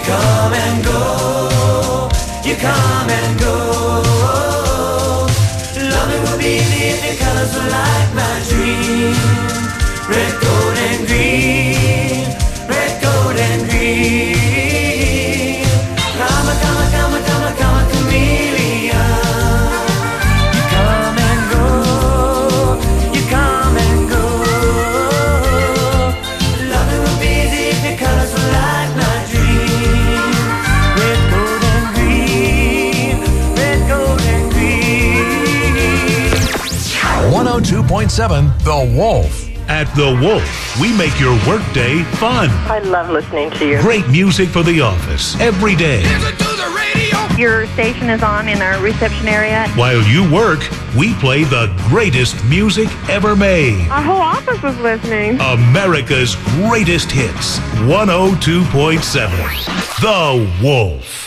come and go, you come and go. Loving will be easy if your colors were like my dream. Red, gold, and green. Red, gold, and green. Come, come, come, come, come, chameleon. You come and go, you come and go. Loving will be easy if your colors were like my dream. Red, gold, and green. Red, gold, and green. 102.7 The Wolf. At The Wolf, we make your workday fun. I love listening to you. Great music for the office every day. Your station is on in our reception area. While you work, we play the greatest music ever made. Our whole office was listening. America's greatest hits. 102.7 The Wolf.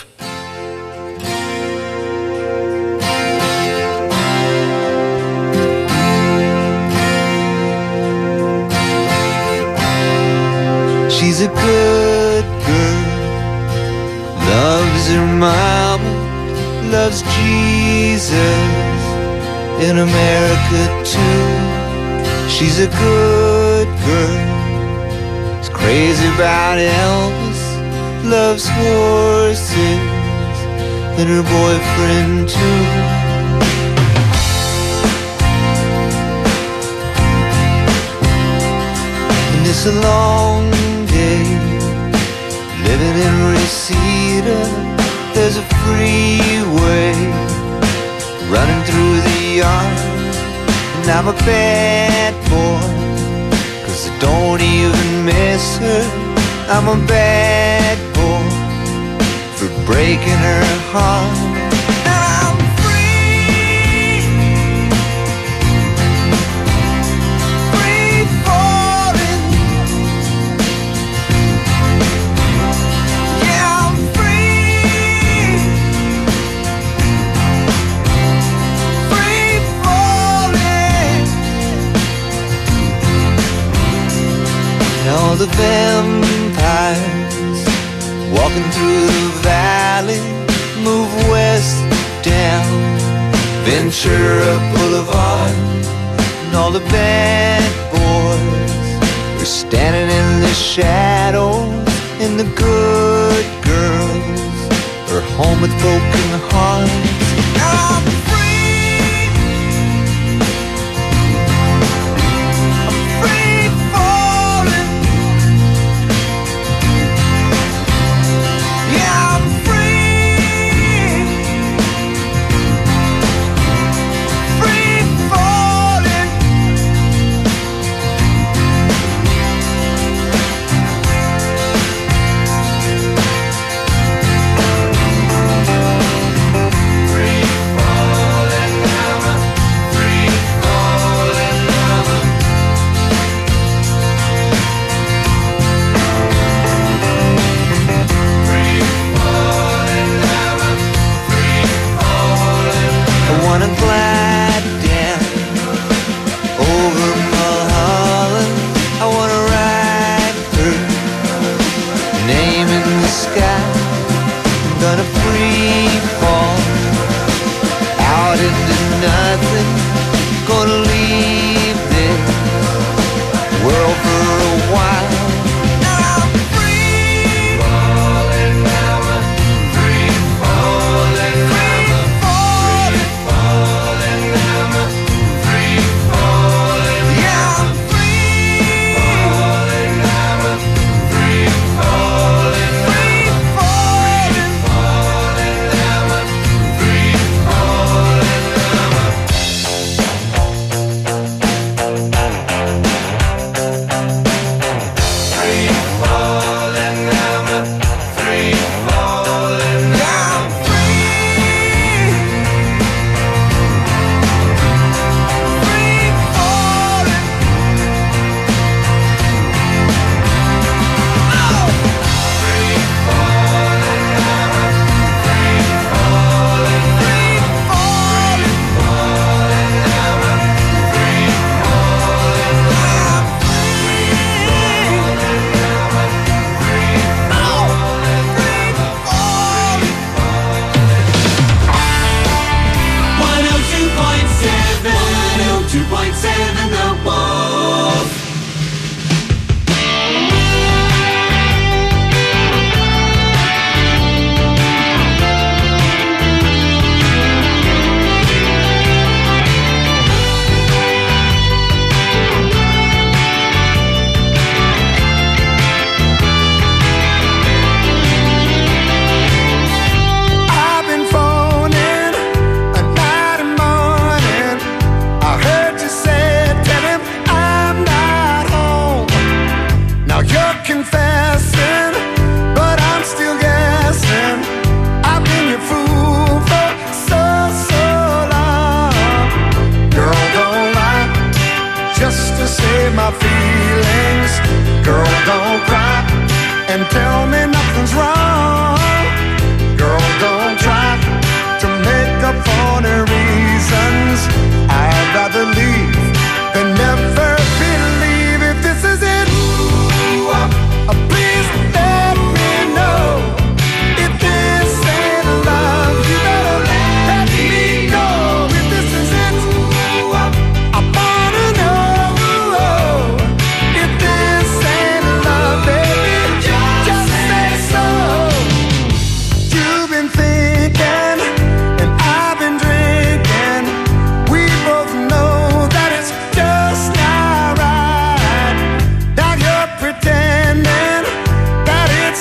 She's a good girl, loves her mama, loves Jesus, in America too. She's a good girl, is crazy about Elvis, loves horses, and her boyfriend too. And it's a long living in Reseda, there's a freeway running through the yard. And I'm a bad boy, 'cause I don't even miss her. I'm a bad boy for breaking her heart. All the vampires walking through the valley move west down Ventura Boulevard. And all the bad boys are standing in the shadows, and the good girls are home with broken hearts.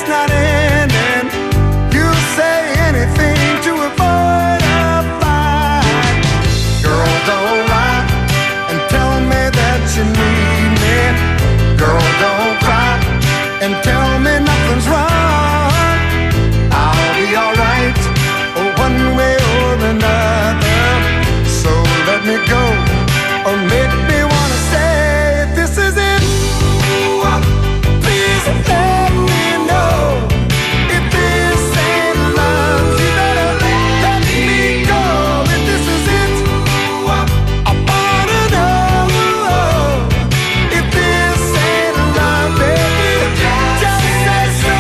it's not ending. You'll say anything to avoid a fight. Girl, don't lie and tell me that you need me. Girl, don't cry and tell me nothing's wrong. I'll be alright, one way or another. So let me go, or make me wanna say this is it. Please let me know if this ain't love. You better let me go if this is it. I wanna know if this ain't love, baby. Just say so.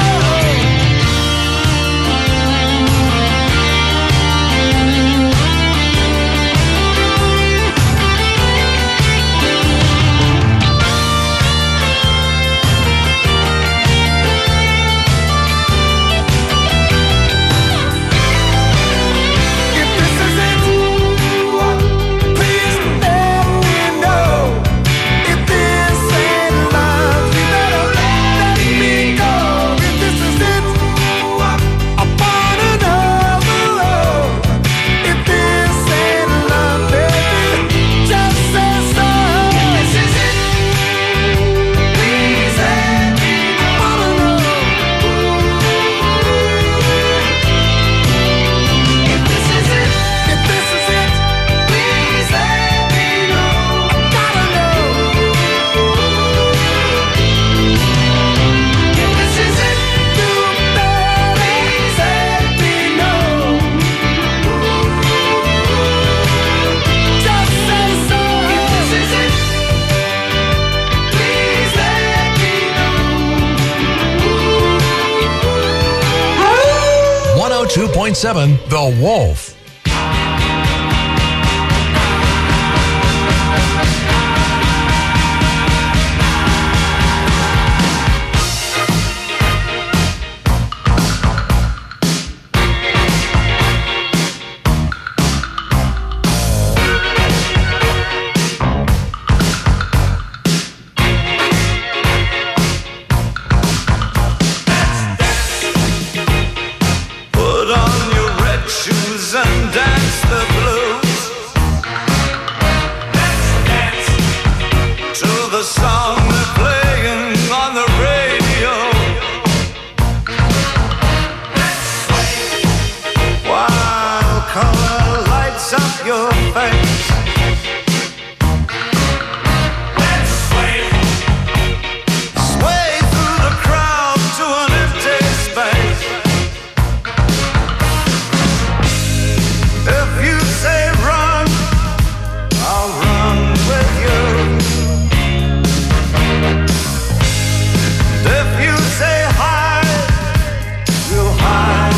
If this is it, please let me know. If this ain't love, you better let me go. If this is it, I wanna know. If this ain't love, baby, just say so. If this is it, please let me know. I wanna know. If this is it, please let me know. I gotta know. If this is it, you better please let me know. Just say so. If this is it, please let me know. 102.7 The Wolf. Put on your red shoes and dance the blues. Let's dance to the song they're playing on the radio. Let's sway while color lights up your face. Let's sway through the crowd to an empty space. If you say run, I'll run with you. If you say hide, we'll hide.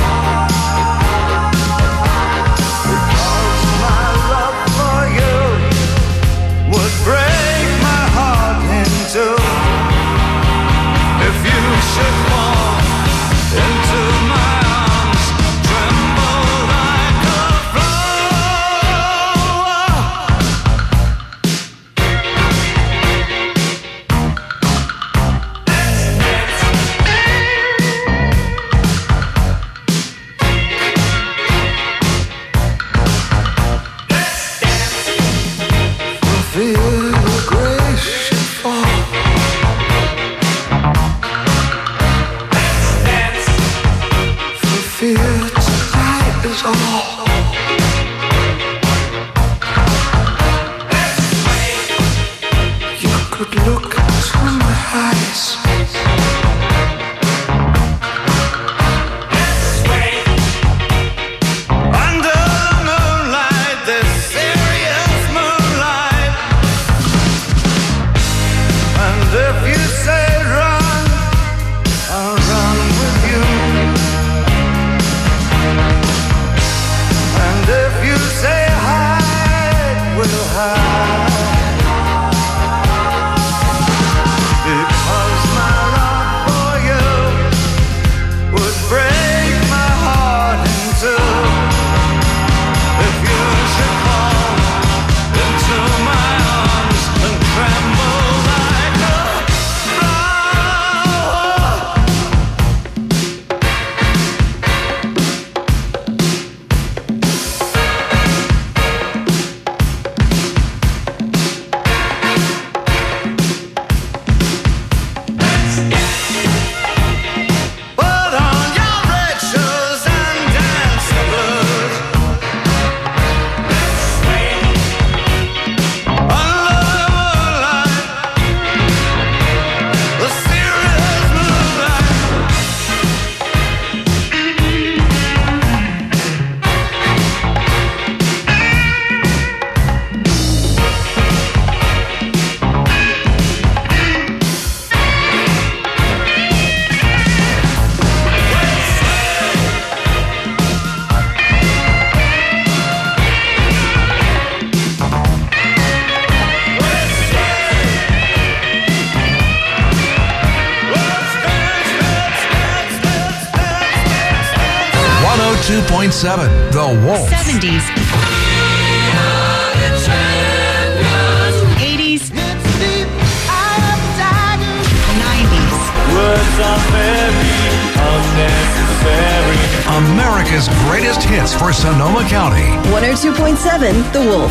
Because my love for you would break my heart in two. If you should fall into my arms, tremble like a flower. Feel the grace should fall. For fear tonight is all. You could look into my eyes. Under the moonlight, this serious moonlight. And if you say run, I'll run with you. And 102.7 The Wolf. 70s. 80s. 90s. Words are very unnecessary. America's greatest hits for Sonoma County. 102.7 The Wolf.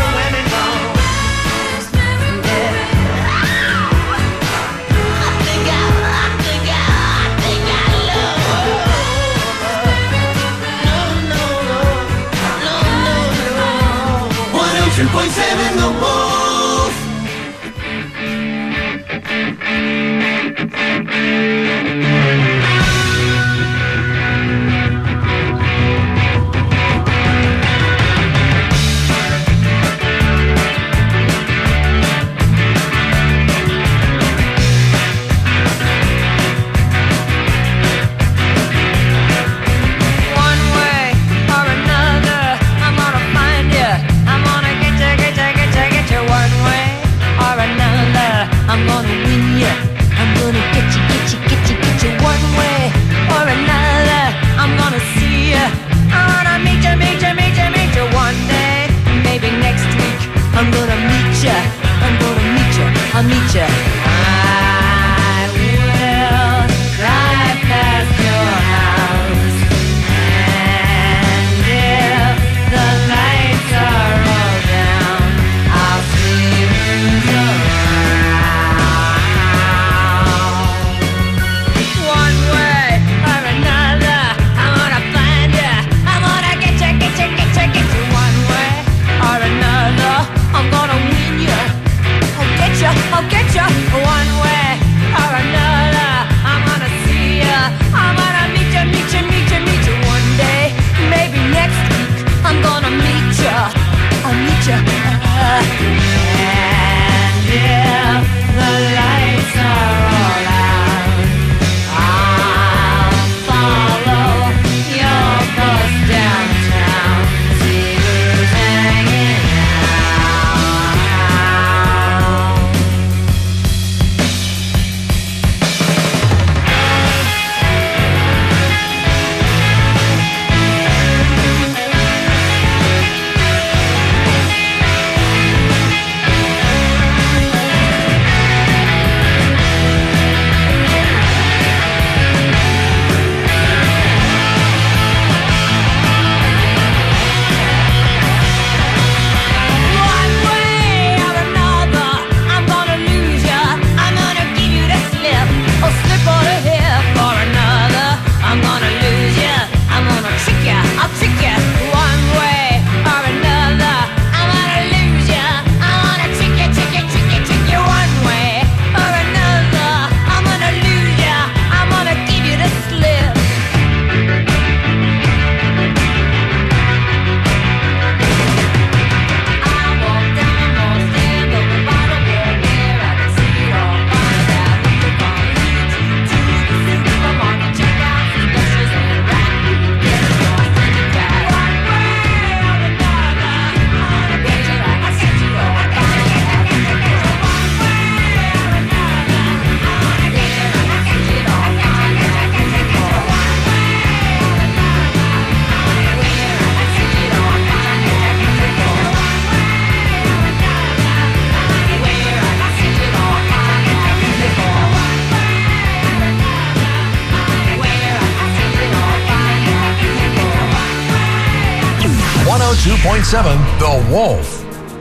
I think I 102.7 The Wolf.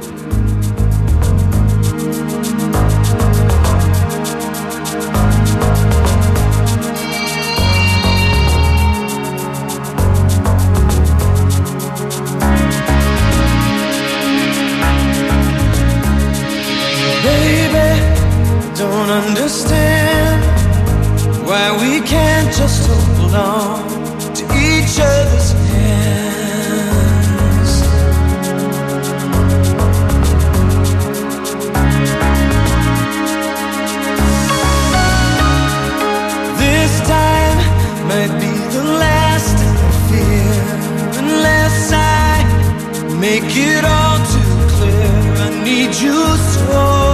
Don't understand why we can't just hold on to each other's hands. This time might be the last I fear, unless I make it all too clear. I need you so.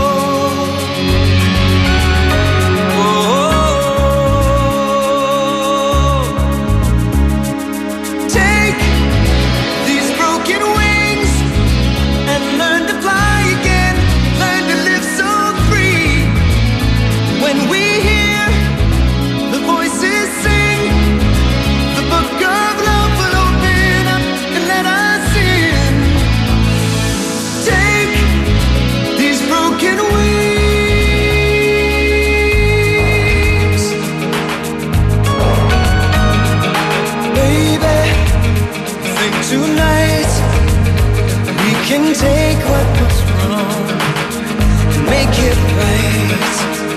Take what was wrong and make it right.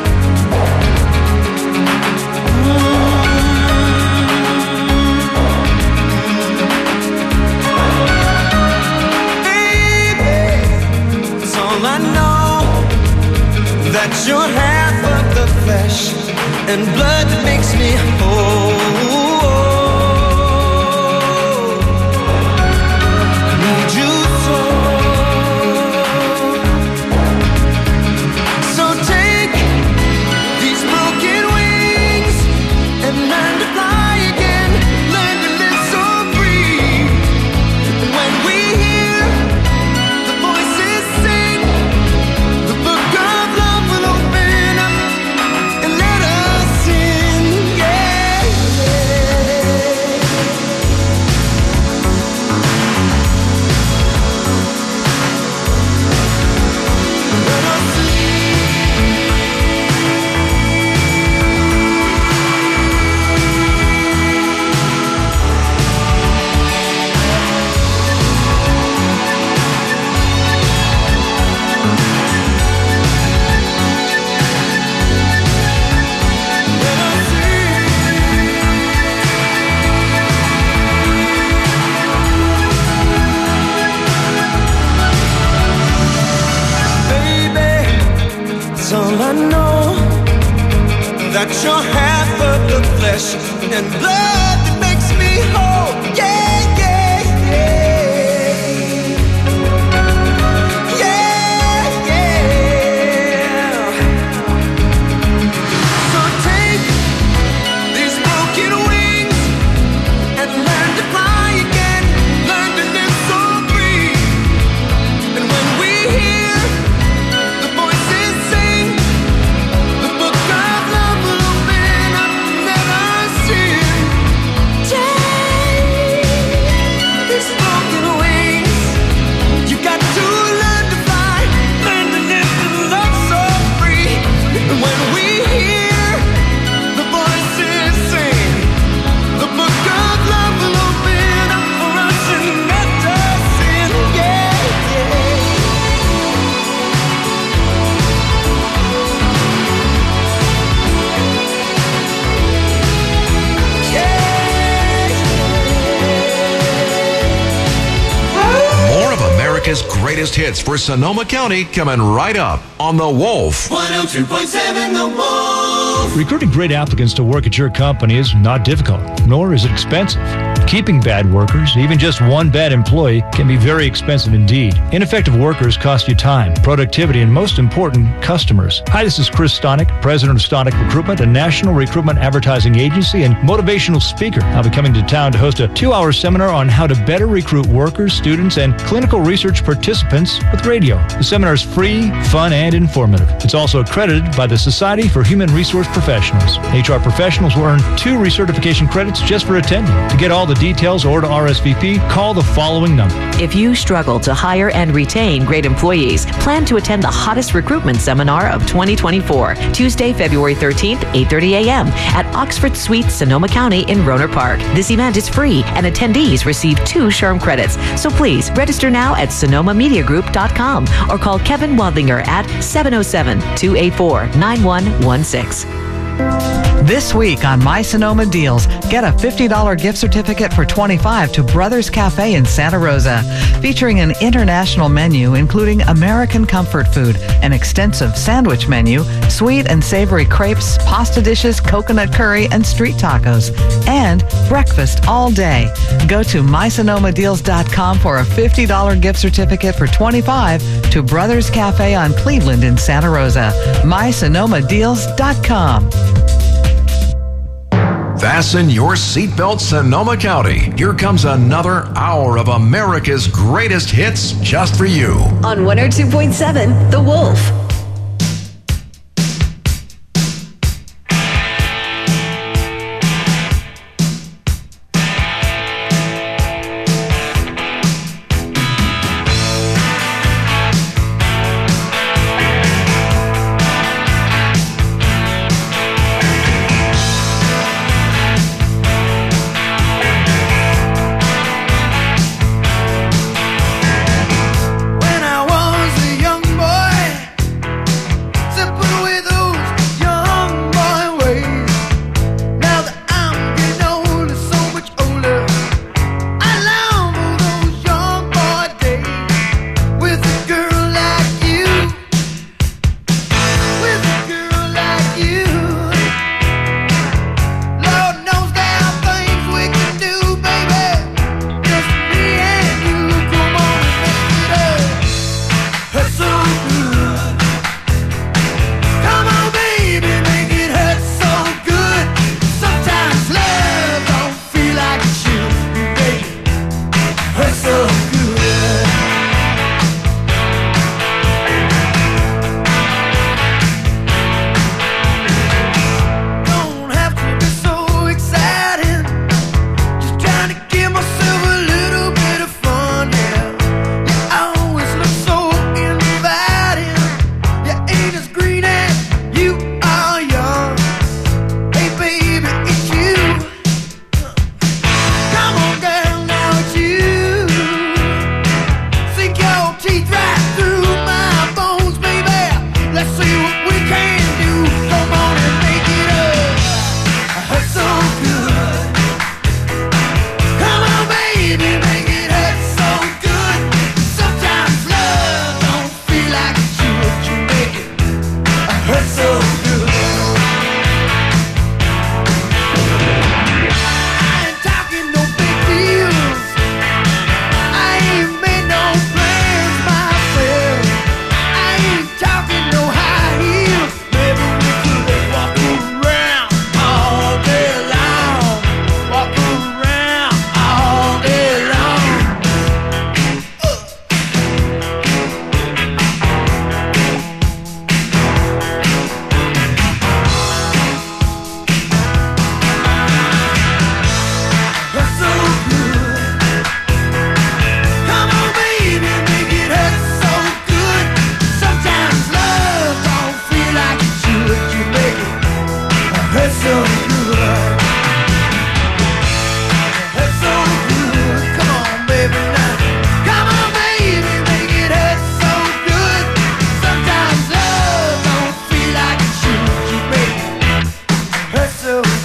Baby, that's all I know, that you're half of the flesh and blood that makes me whole. That you're half of the flesh and blood that makes me whole. Yeah, yeah, yeah. Yeah, yeah. So take these broken wings and learn to fly again. Learn to live so free. And when we hear the voices sing, the book of love will open up and let us in. Take these broken wings. You got to learn to fly, learn to live and love so free. And when we hear the voices sing, the book of love will open up for us and let us in. Yeah, yeah. More of America's greatest hits for Sonoma County coming right up on The Wolf. 102.7 The Wolf. Recruiting great applicants to work at your company is not difficult, nor is it expensive. Keeping bad workers, even just one bad employee, can be very expensive indeed. Ineffective workers cost you time, productivity, and most important, customers. Hi, this is Chris Stonick, president of Stonick Recruitment, a national recruitment advertising agency and motivational speaker. I'll be coming to town to host a 2-hour seminar on how to better recruit workers, students, and clinical research participants with radio. The seminar is free, fun, and informative. It's also accredited by the Society for Human Resource Professionals. HR professionals will earn 2 recertification credits just for attending. To get all the details or to RSVP, call the following number. If you struggle to hire and retain great employees, plan to attend the hottest recruitment seminar of 2024, Tuesday, February 13th, 8:30 a.m. at Oxford Suites, Sonoma County in Rohnert Park. This event is free and attendees receive 2 SHRM credits. So please register now at SonomaMediaGroup.com or call Kevin Wadlinger at 707-284-9116. This week on My Sonoma Deals, get a $50 gift certificate for $25 to Brothers Cafe in Santa Rosa, featuring an international menu including American comfort food, an extensive sandwich menu, sweet and savory crepes, pasta dishes, coconut curry, and street tacos, and breakfast all day. Go to MySonomaDeals.com for a $50 gift certificate for $25 to Brothers Cafe on Cleveland in Santa Rosa. MySonomaDeals.com. Fasten your seatbelt, Sonoma County. Here comes another hour of America's greatest hits just for you. On 102.7, The Wolf. When I was a young boy, so